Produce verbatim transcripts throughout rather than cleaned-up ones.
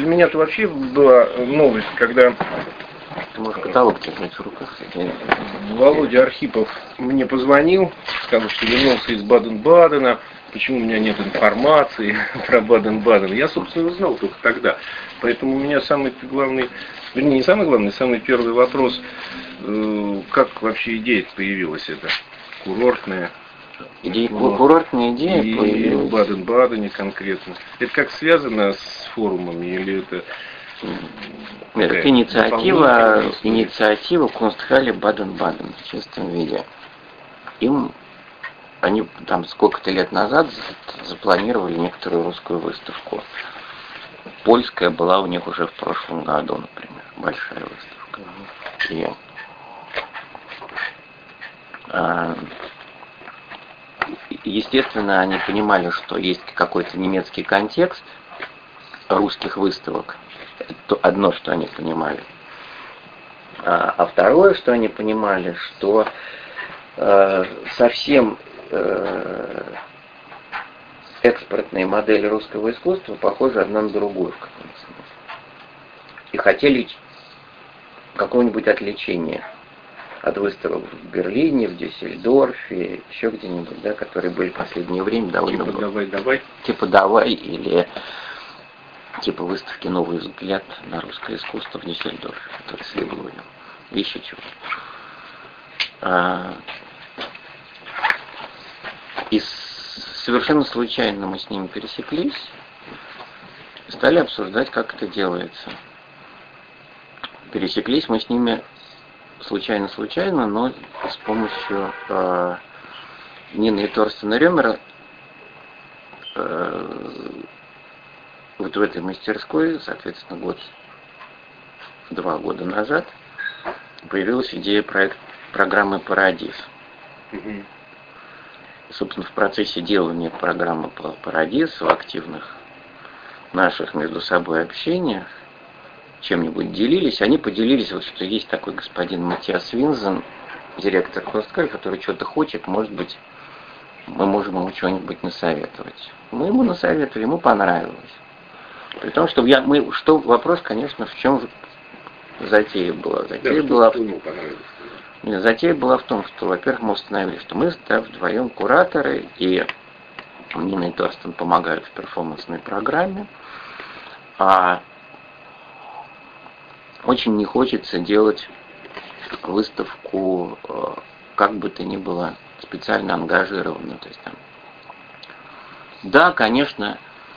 для меня это вообще была новость, когда ты можешь каталог держать в руках. Володя Архипов мне позвонил, сказал, что вернулся из Баден-Бадена, почему у меня нет информации про Баден-Баден. Я, собственно, узнал только тогда. Поэтому у меня самый главный, вернее, не самый главный, самый первый вопрос, как вообще идея появилась эта курортная? Идея, ну, курортная идея и появилась. в Баден-Бадене конкретно. Это как связано с форумами или это... Нет, это инициатива, инициатива Кунстхалле Баден-Баден в чистом виде. Им, они там сколько-то лет назад запланировали некоторую русскую выставку. Польская была у них уже в прошлом году, например, большая выставка. И, а, естественно, они понимали, что есть какой-то немецкий контекст русских выставок. Это одно, что они понимали. А, а второе, что они понимали, что э, совсем э, экспортные модели русского искусства похожи одна на другую в каком-то смысле. И хотели какого-нибудь отличения от выставок в Берлине, в Дюссельдорфе, еще где-нибудь, да, которые были в последнее время довольно... Типа «давай, давай». Типа «давай» или типа выставки «Новый взгляд на русское искусство» в Дюссельдорфе, который с Легловым. И еще чего. А... И совершенно случайно мы с ними пересеклись, стали обсуждать, как это делается. Пересеклись мы с ними случайно-случайно, но с помощью э, Нины и Торстена Рёмера э, вот в этой мастерской, соответственно, год, два года назад, появилась идея проект, программы «Парадис». Mm-hmm. Собственно, в процессе делания программы «Парадис», в активных наших между собой общениях, чем-нибудь делились. Они поделились, вот, что есть такой господин Матиас Винзен, директор Кунстхалле, который что-то хочет, может быть, мы можем ему что-нибудь насоветовать. Мы ему насоветовали, ему понравилось. При том, что я, мы, что вопрос, конечно, в чем затея была. Затея, да, была, в, затея была в том, что, во-первых, мы установили, что мы, да, вдвоем кураторы, и Нина и Торстен помогают в перформансной программе, а очень не хочется делать выставку, как бы то ни было, специально ангажированную. То есть, там, да, конечно,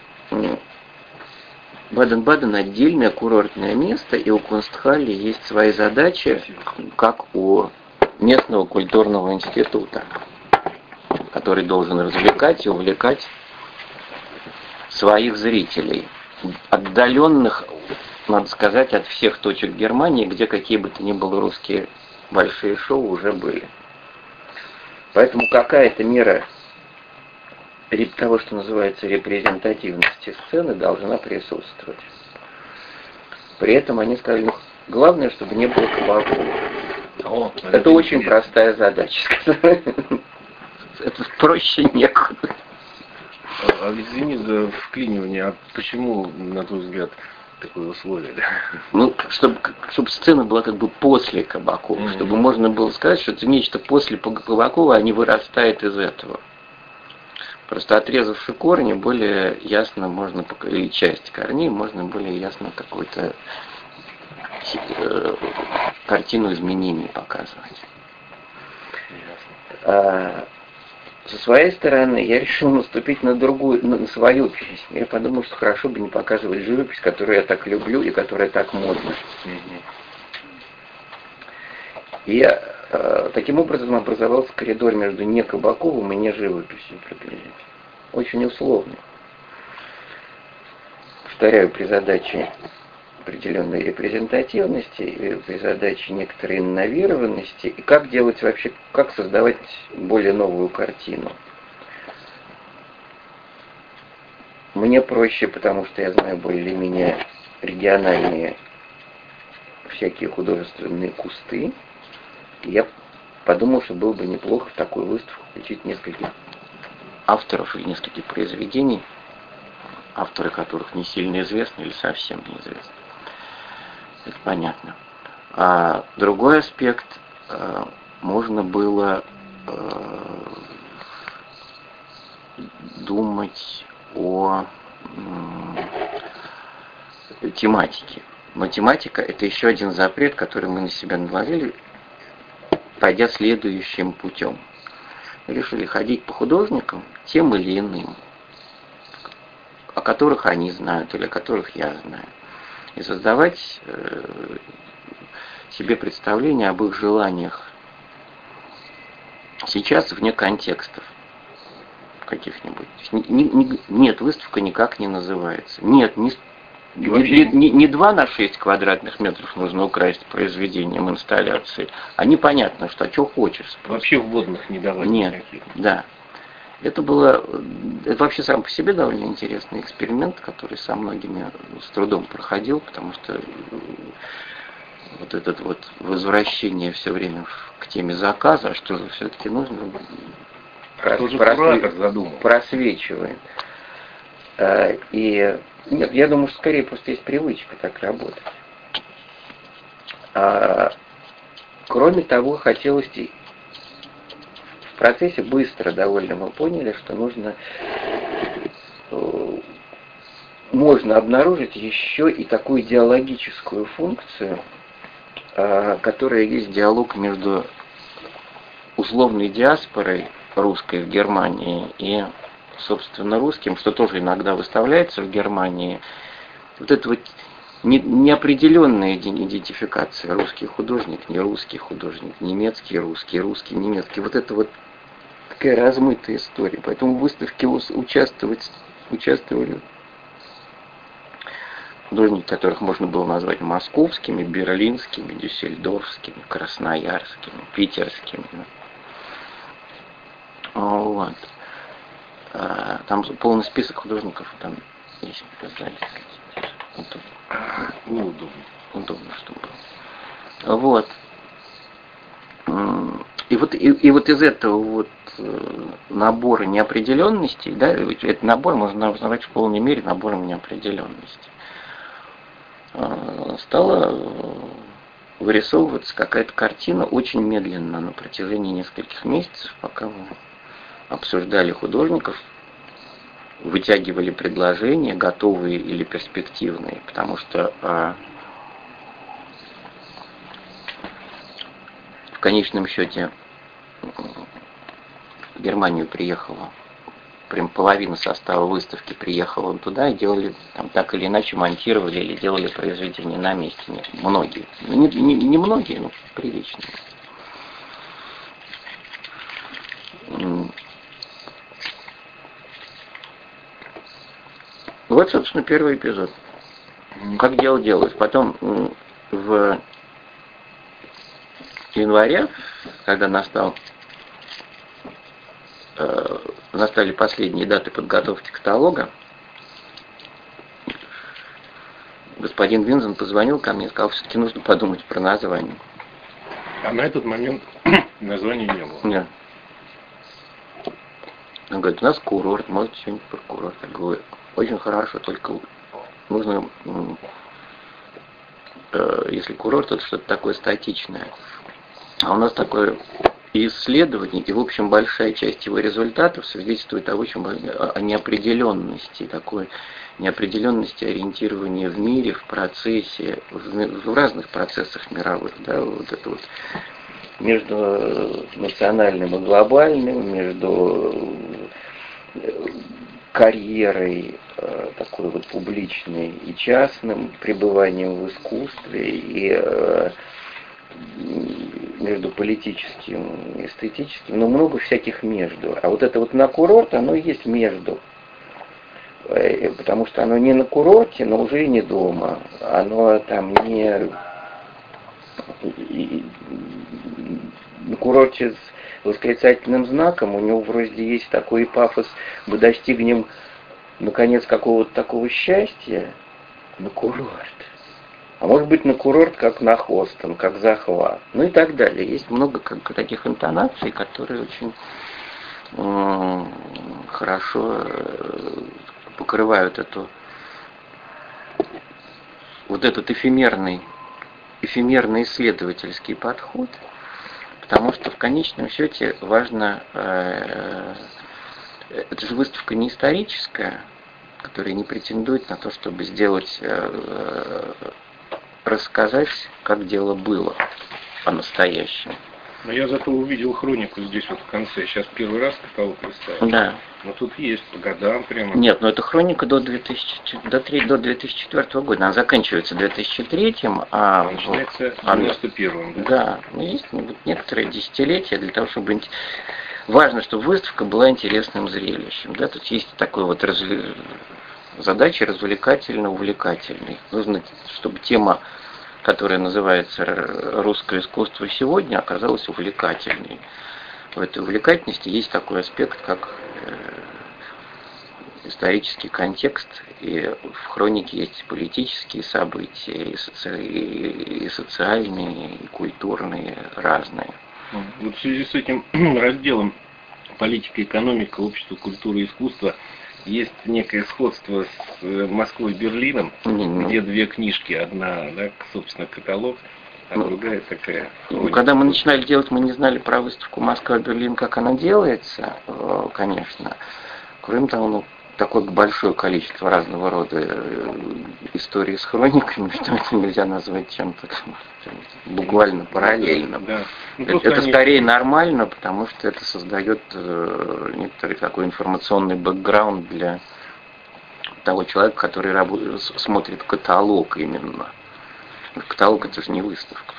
Баден-Баден отдельное курортное место, и у Кунстхалле есть свои задачи, как у местного культурного института, который должен развлекать и увлекать своих зрителей, отдаленных, надо сказать, от всех точек Германии, где какие бы то ни было русские большие шоу уже были. Поэтому какая-то мера того, что называется репрезентативности сцены, должна присутствовать. При этом они сказали, ну, главное, чтобы не было кабаков. О, это, это очень интересно. Простая задача. Это проще некуда. А извини за вклинивание, а почему, на твой взгляд, такое условие? Ну, чтобы, чтобы сцена была как бы после Кабакова, mm-hmm. чтобы можно было сказать, что это нечто после Кабакова, а не вырастает из этого. Просто отрезавши корни, более ясно можно, или часть корней, можно более ясно какую-то э, картину изменений показывать. А, со своей стороны я решил наступить на другую, на свою песню. Я подумал, что хорошо бы не показывать живопись, которую я так люблю и которая так модна. Mm-hmm. И э, таким образом образовался коридор между не Кабаковым и не живописью приблизительно. Очень условный. Повторяю, при задаче определенной репрезентативности, и при задаче некоторой инновированности, и как делать вообще, как создавать более новую картину. Мне проще, потому что я знаю более-менее региональные всякие художественные кусты. И я подумал, что было бы неплохо в такую выставку включить нескольких авторов или нескольких произведений, авторы которых не сильно известны или совсем неизвестны. Это понятно. А другой аспект, можно было думать о тематике. Но тематика — это еще один запрет, который мы на себя наложили, пойдя следующим путем. Мы решили ходить по художникам, тем или иным, о которых они знают или о которых я знаю, и создавать э, себе представление об их желаниях сейчас вне контекстов каких-нибудь. Не, не, нет, выставка никак не называется. Нет, не, не, не, не два на шесть квадратных метров нужно украсть произведением инсталляции, а непонятно, что, а что хочешь. Вообще вводных не давать Нет, никаких. Да. Это было, это вообще сам по себе довольно интересный эксперимент, который со многими с трудом проходил, потому что вот это вот возвращение все время к теме заказа, что же все-таки нужно, Что же куратор задумал? Просвечивает. И нет, я думаю, что скорее просто есть привычка так работать. А, кроме того, хотелось в процессе быстро довольно мы поняли, что нужно можно обнаружить еще и такую идеологическую функцию, которая есть диалог между условной диаспорой русской в Германии и, собственно, русским, что тоже иногда выставляется в Германии. Вот это вот неопределенная идентификация. Русский художник, не русский художник, немецкий русский, русский немецкий. Вот это вот такая размытая история. Поэтому в выставке участвовать, участвовали художники, которых можно было назвать московскими, берлинскими, дюссельдорфскими, красноярскими, питерскими. Вот. Там полный список художников, там есть показали. Удобно. Удобно, чтобы было. Вот. И вот, и, и вот из этого вот набора неопределенностей, да, этот набор можно назвать в полной мере набором неопределенностей, стала вырисовываться какая-то картина очень медленно на протяжении нескольких месяцев, пока мы обсуждали художников, вытягивали предложения, готовые или перспективные, потому что а, в конечном счете в Германию приехала, прям половина состава выставки приехала туда и делали, там так или иначе монтировали или делали произведения на месте. Нет, многие. Не, не, не многие, но приличные. Вот, собственно, первый эпизод. Как дело делалось. Потом в январе, когда настал, э, настали последние даты подготовки каталога, господин Винзен позвонил ко мне и сказал, все-таки нужно подумать про название. А на этот момент названия не было? Нет. Он говорит, у нас курорт, может что-нибудь про курорт. Я говорю, очень хорошо, только нужно, э, если курорт, то что-то такое статичное. А у нас такое исследование, и, в общем, большая часть его результатов свидетельствует о, очень, о неопределенности, такой неопределенности ориентирования в мире, в процессе, в, в разных процессах мировых, да, вот это вот между национальным и глобальным, между карьерой такой вот публичной и частным, пребыванием в искусстве и между политическим и эстетическим, но много всяких между. А вот это вот на курорт, оно и есть между. Потому что оно не на курорте, но уже и не дома. Оно там не на курорте с восклицательным знаком, у него вроде есть такой пафос, мы достигнем наконец какого-то такого счастья на курорт. А может быть на курорт, как на Хостон, как захват. Ну и так далее. Есть много как, таких интонаций, которые очень э, хорошо э, покрывают эту, вот этот эфемерный, эфемерный исследовательский подход, потому что в конечном счете важно, э, это же выставка не историческая, которая не претендует на то, чтобы сделать, э, рассказать, как дело было по-настоящему. Но я зато увидел хронику здесь вот в конце. Сейчас первый раз каталог листаю. Да. Но тут есть по годам прямо. Нет, но это хроника до, две тысячи, до, до две тысячи четвёртого года. Она заканчивается в две тысячи третьем, а... А начинается в девяносто первом, да? Да. Ну, есть некоторые десятилетия для того, чтобы... Важно, чтобы выставка была интересным зрелищем. Да? Тут есть такой вот разве... задача развлекательно-увлекательной. Нужно, чтобы тема, которая называется «Русское искусство сегодня», оказалась увлекательной. В этой увлекательности есть такой аспект, как исторический контекст, и в хронике есть политические события, и, соци... и социальные, и культурные, разные. Вот в связи с этим разделом политика, экономика, общество, культура и искусство есть некое сходство с Москвой и Берлином, mm-hmm. где две книжки, одна, да, собственно, каталог, а ну, другая такая. Ну, когда мы начинали делать, мы не знали про выставку Москва-Берлин, как она делается, конечно. Кроме того, ну, такое большое количество разного рода историй с хрониками, что это нельзя назвать чем-то буквально параллельным. Да. Ну, это это они... скорее нормально, потому что это создает некоторый такой информационный бэкграунд для того человека, который работает, смотрит каталог именно. Каталог — это же не выставка.